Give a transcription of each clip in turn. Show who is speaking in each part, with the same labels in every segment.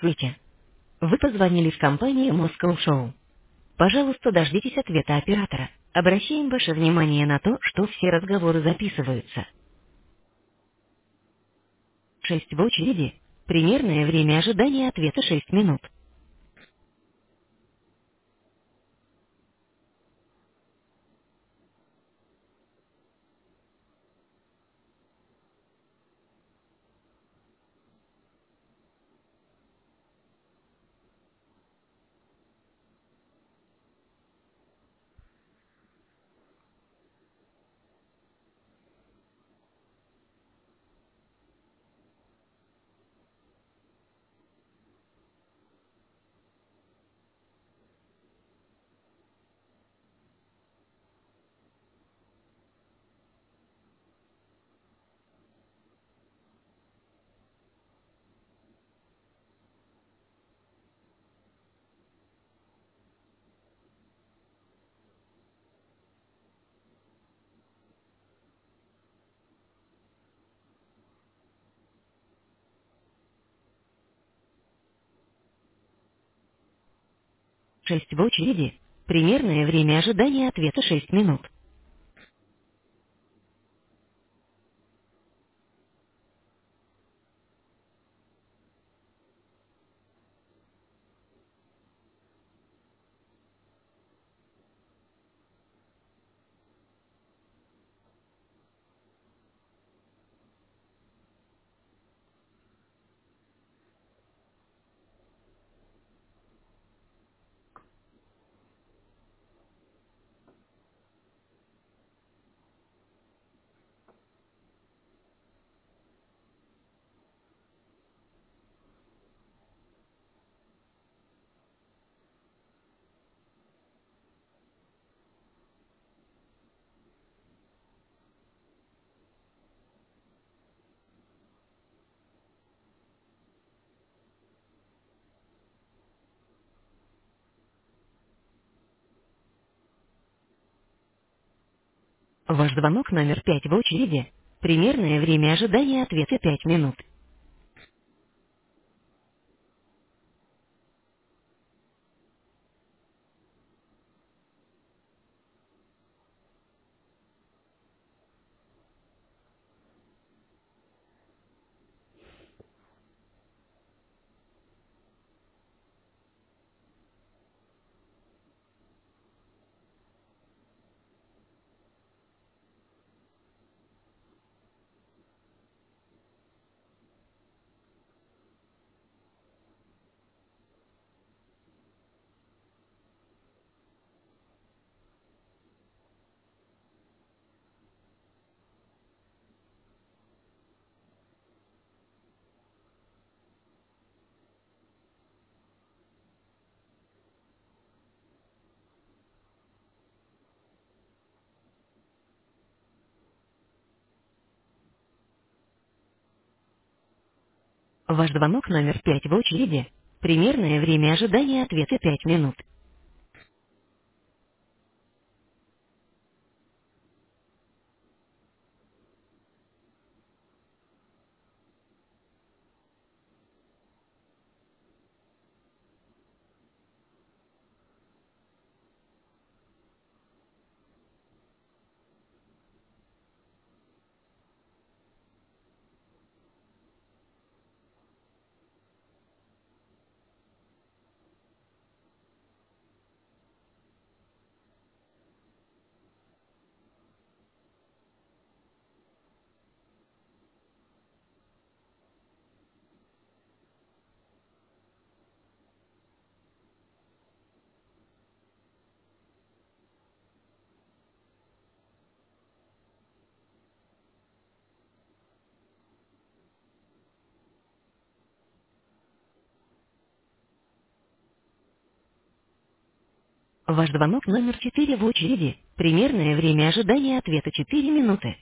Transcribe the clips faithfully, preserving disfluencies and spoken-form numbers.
Speaker 1: Здравствуйте. Вы позвонили в компанию Moscow Show. Пожалуйста, дождитесь ответа оператора. Обращаем ваше внимание на то, что все разговоры записываются. Шесть в очереди. Примерное время ожидания ответа шесть минут. Шесть в очереди. Примерное время ожидания ответа шесть минут. Ваш звонок номер пять в очереди. Примерное время ожидания ответа пять минут. Ваш звонок номер пять в очереди. Примерное время ожидания ответа пять минут. Ваш звонок номер четыре в очереди. Примерное время ожидания ответа четыре минуты.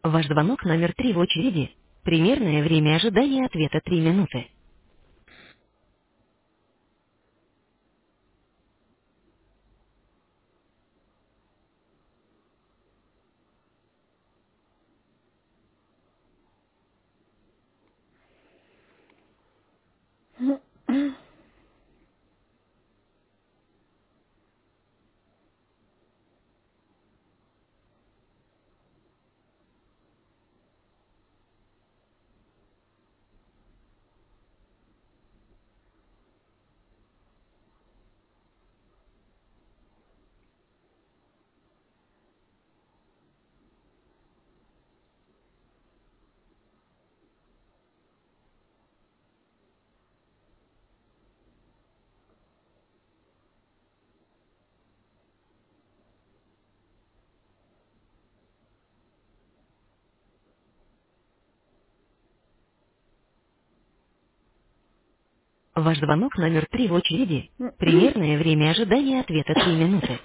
Speaker 1: Ваш звонок номер три в очереди. Примерное время ожидания ответа три минуты. Ваш звонок номер три в очереди. Примерное время ожидания ответа три минуты.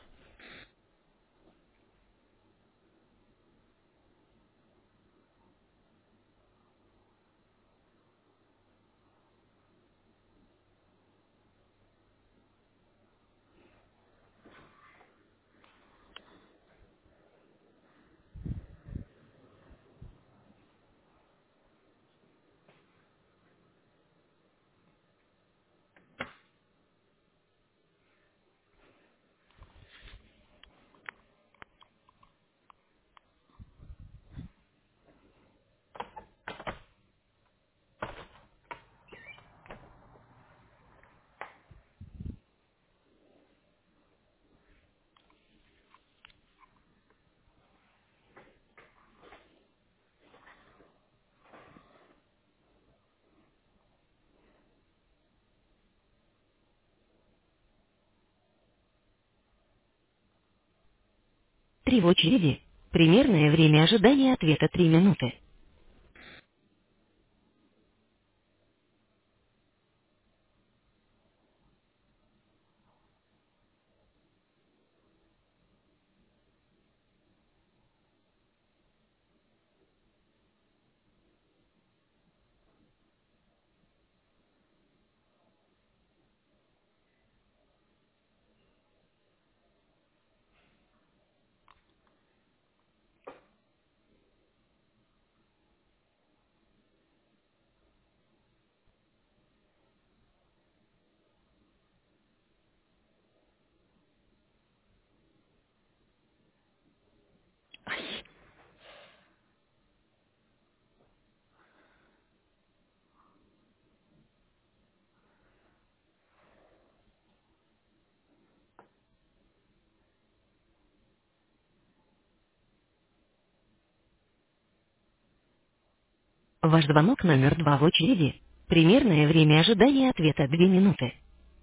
Speaker 1: Три в очереди. Примерное время ожидания ответа три минуты. Ваш звонок номер два в очереди. Примерное время ожидания ответа две минуты.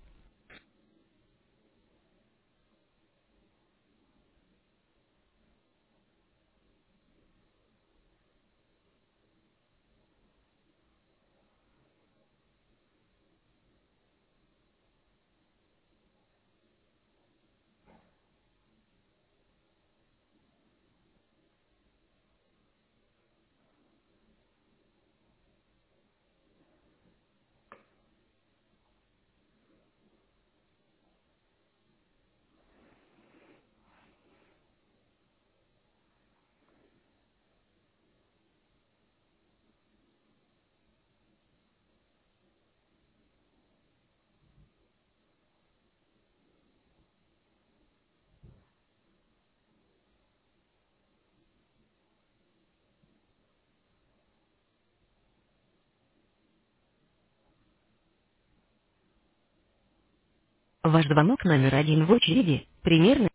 Speaker 1: Ваш звонок номер один в очереди. Примерно.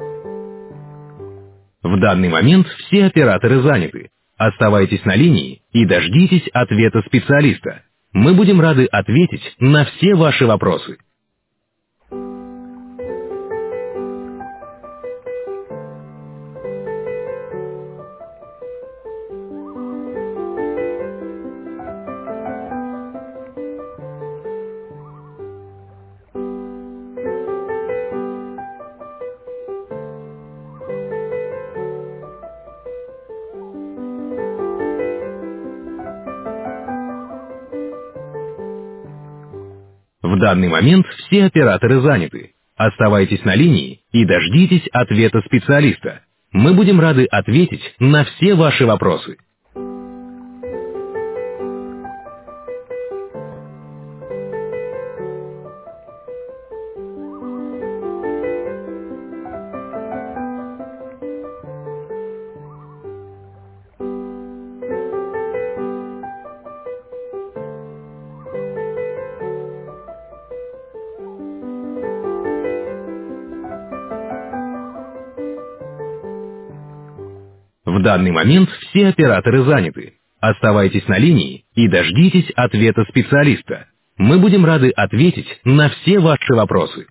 Speaker 2: В данный момент все операторы заняты. Оставайтесь на линии,
Speaker 1: и дождитесь ответа специалиста. Мы будем рады ответить на все ваши вопросы. В данный момент все операторы заняты. Оставайтесь на линии и дождитесь ответа специалиста. Мы будем рады ответить на все ваши вопросы. В данный момент все операторы заняты. Оставайтесь на линии и дождитесь ответа специалиста. Мы будем рады ответить на все ваши вопросы.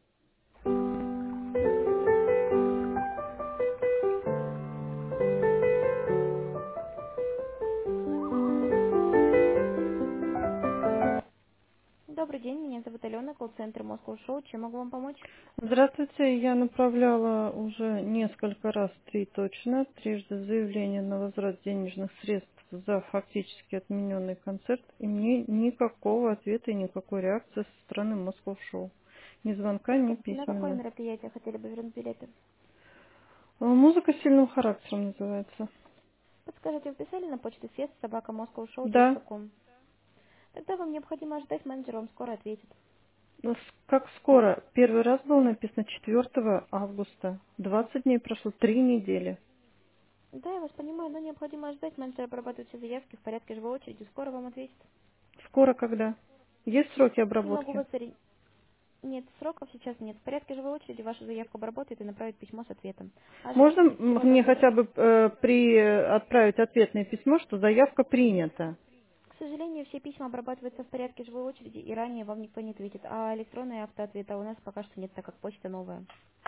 Speaker 2: Добрый день, меня зовут Алена, колл-центр Moscow Show. Чем могу вам помочь?
Speaker 3: Здравствуйте, я направляла уже несколько раз, три точно, трижды заявление на возврат денежных средств за фактически отмененный концерт, и мне никакого ответа и никакой реакции со стороны Moscow Show. Ни звонка, ни
Speaker 2: На какое
Speaker 3: письменно.
Speaker 2: мероприятие хотели бы вернуть билеты?
Speaker 3: А, Музыка с сильным характером называется.
Speaker 2: Подскажите, вы писали на почту средств собака москоу шоу
Speaker 3: Да.
Speaker 2: точка ком? Тогда вам необходимо ожидать, менеджер вам скоро ответит.
Speaker 3: Ну, с- Как скоро? Первый раз было написано четвёртого августа. двадцать дней прошло, три недели.
Speaker 2: Да, я вас понимаю, но необходимо ожидать, менеджер обрабатывает все заявки в порядке живой очереди, скоро вам ответит.
Speaker 3: Скоро когда? Есть сроки
Speaker 2: Не могу
Speaker 3: обработки?
Speaker 2: вас ори- Нет, сроков сейчас нет. В порядке живой очереди вашу заявку обработает и направит письмо с ответом.
Speaker 3: Можно
Speaker 2: Ожидайте,
Speaker 3: м-
Speaker 2: всего
Speaker 3: мне
Speaker 2: доброго.
Speaker 3: хотя бы э, при, отправить ответное письмо, что заявка принята?
Speaker 2: К сожалению, все письма обрабатываются в порядке живой очереди, и ранее вам никто не ответит. А электронные автоответа у нас пока что нет, так как почта новая.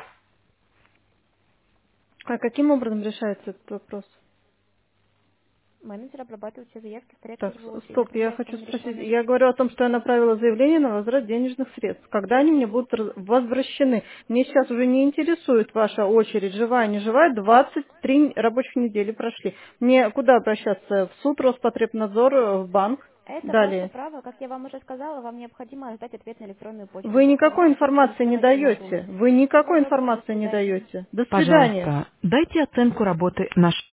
Speaker 3: А каким образом решается этот вопрос?
Speaker 2: Менеджер обрабатывает все заявки в порядке
Speaker 3: Так,
Speaker 2: живой очереди,
Speaker 3: стоп, я
Speaker 2: направляется
Speaker 3: хочу
Speaker 2: на
Speaker 3: спросить.
Speaker 2: электронную.
Speaker 3: Я говорю о том, что я направила заявление на возврат денежных средств. Когда они мне будут раз- возвращены? Мне сейчас уже не интересует ваша очередь, живая, не живая. двадцать три рабочих недели прошли. Мне куда обращаться? В суд, Роспотребнадзор, в банк?
Speaker 2: Это ваше
Speaker 3: Далее.
Speaker 2: право, как я вам уже сказала, вам необходимо ждать ответ на электронную почту.
Speaker 3: Вы
Speaker 2: После
Speaker 3: никакой
Speaker 2: ваша почта будет
Speaker 3: информации не
Speaker 2: сделать сигнатуру.
Speaker 3: даете. Вы
Speaker 2: Всего
Speaker 3: никакой
Speaker 2: доброго, до
Speaker 3: информации не
Speaker 2: свидания.
Speaker 3: даете. До свидания.
Speaker 1: Пожалуйста, дайте оценку работы нашей